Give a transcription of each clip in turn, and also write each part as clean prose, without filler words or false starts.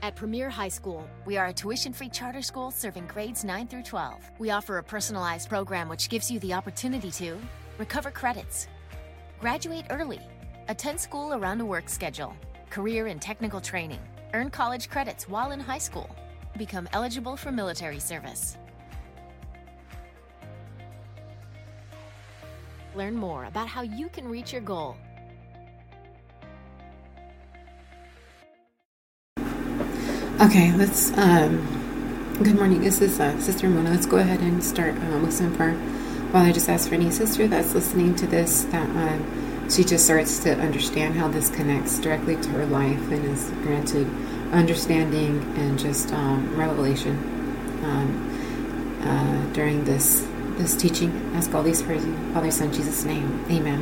At Premier High School, we are a tuition-free charter school serving grades 9 through 12. We offer a personalized program which gives you the opportunity to recover credits, graduate early, attend school around a work schedule, career and technical training, earn college credits while in high school, become eligible for military service. Learn more about how you can reach your goal. Okay, let's, good morning, this is Sister Mona. Let's go ahead and start with some prayer. Father, I just ask for any sister that's listening to this, that she just starts to understand how this connects directly to her life and is granted understanding and just revelation during this teaching. Ask all these prayers in Father, Son, Jesus' name.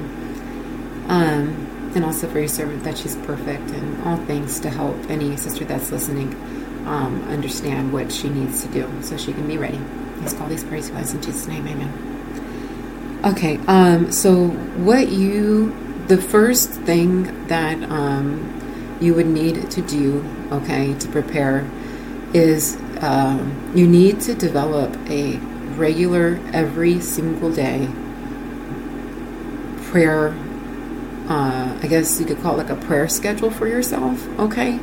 Amen. And also for your servant that she's perfect in all things to help any sister that's listening understand what she needs to do so she can be ready. Ask all these prayers, guys, in Jesus' name. Amen. Okay, so the first thing that you would need to do, okay, to prepare is you need to develop a regular, every single day prayer. I guess you could call it like a prayer schedule for yourself, okay?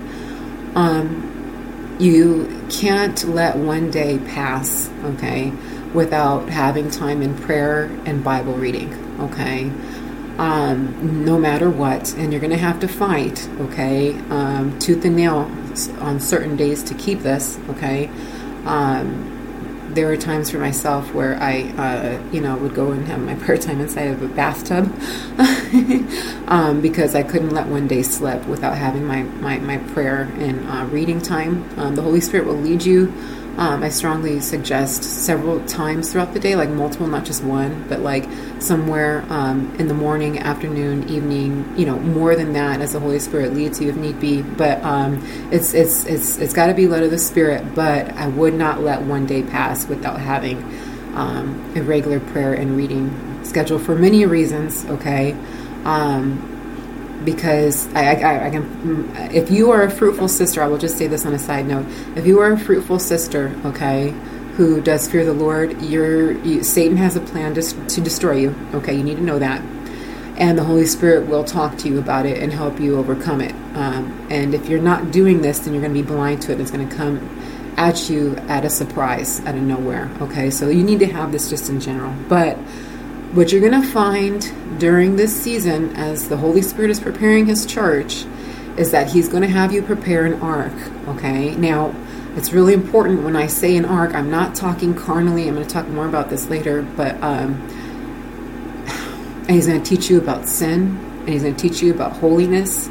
You can't let one day pass, okay, without having time in prayer and Bible reading, okay? No matter what, and you're going to have to fight, okay, tooth and nail on certain days to keep this, okay? There were times for myself where I, would go and have my prayer time inside of a bathtub because I couldn't let one day slip without having my prayer and reading time. The Holy Spirit will lead you. I strongly suggest several times throughout the day, like multiple, not just one, but like somewhere in the morning, afternoon, evening, more than that as the Holy Spirit leads you if need be. But it's got to be led of the Spirit, but I would not let one day pass without having a regular prayer and reading schedule for many reasons, okay? Because I can, if you are a fruitful sister, I will just say this on a side note. If you are a fruitful sister, okay, who does fear the Lord, Satan has a plan to destroy you. Okay, you need to know that, and the Holy Spirit will talk to you about it and help you overcome it. And if you're not doing this, then you're going to be blind to it. It's going to come at you at a surprise, out of nowhere. Okay, so you need to have this just in general, but. What you're going to find during this season as the Holy Spirit is preparing His church is that He's going to have you prepare an ark, okay? Now, it's really important when I say an ark, I'm not talking carnally. I'm going to talk more about this later, but and He's going to teach you about sin, and He's going to teach you about holiness.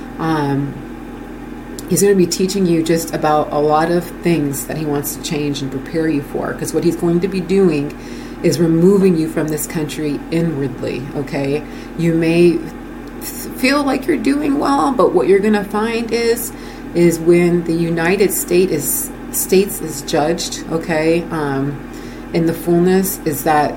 He's going to be teaching you just about a lot of things that He wants to change and prepare you for, because what He's going to be doing is removing you from this country inwardly, okay? You may feel like you're doing well, but what you're going to find is when the United States is judged, okay, in the fullness, is that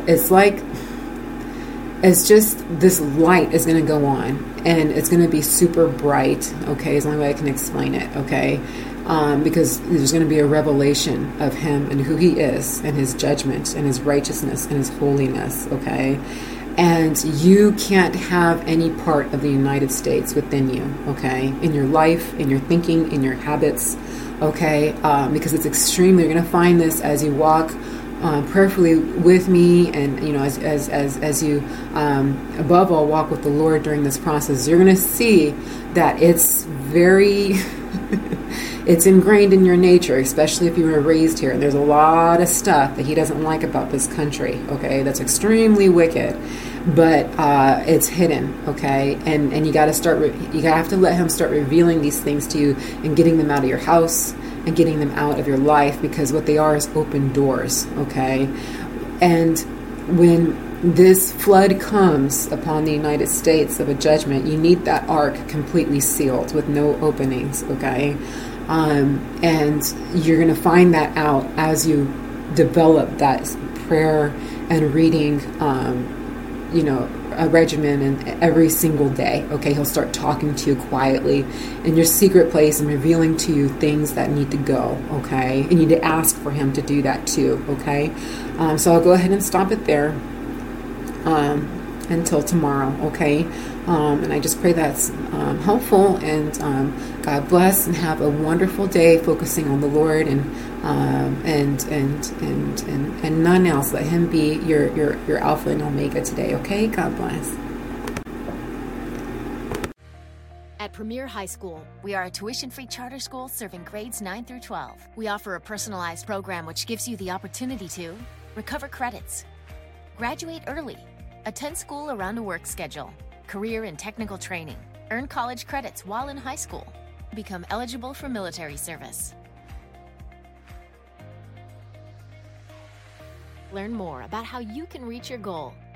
it's just this light is going to go on, and it's going to be super bright, okay, is the only way I can explain it, okay? Because there's going to be a revelation of Him and who He is and His judgment and His righteousness and His holiness, okay? And you can't have any part of the United States within you, okay? In your life, in your thinking, in your habits, okay? Because it's extremely, you're going to find this as you walk prayerfully with me, and as you above all walk with the Lord during this process, you're going to see that it's very it's ingrained in your nature, especially if you were raised here. And there's a lot of stuff that He doesn't like about this country, okay? That's extremely wicked, but it's hidden, okay? And you got to have to let Him start revealing these things to you and getting them out of your house and getting them out of your life, because what they are is open doors, okay? And when this flood comes upon the United States of a judgment, you need that ark completely sealed with no openings, okay? And you're going to find that out as you develop that prayer and reading, a regimen and every single day. Okay, he'll start talking to you quietly in your secret place and revealing to you things that need to go. Okay, you need to ask for him to do that too. Okay, so I'll go ahead and stop it there until tomorrow. Okay, and I just pray that's helpful, and God bless, and have a wonderful day focusing on the Lord and none else. Let him be your Alpha and Omega today. Okay, God bless. At Premier High School, we are a tuition-free charter school serving grades 9 through 12. We offer a personalized program which gives you the opportunity to recover credits, graduate early, attend school around a work schedule, career and technical training, earn college credits while in high school, become eligible for military service. Learn more about how you can reach your goal